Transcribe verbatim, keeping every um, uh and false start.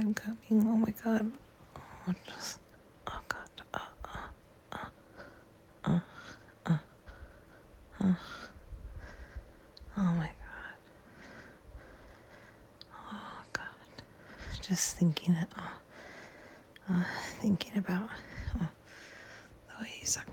I'm coming. Oh my god. Oh, just, oh god. Uh, uh, uh, uh. Oh my god. Oh god. Just thinking it. Oh, uh, thinking about oh, the way you suck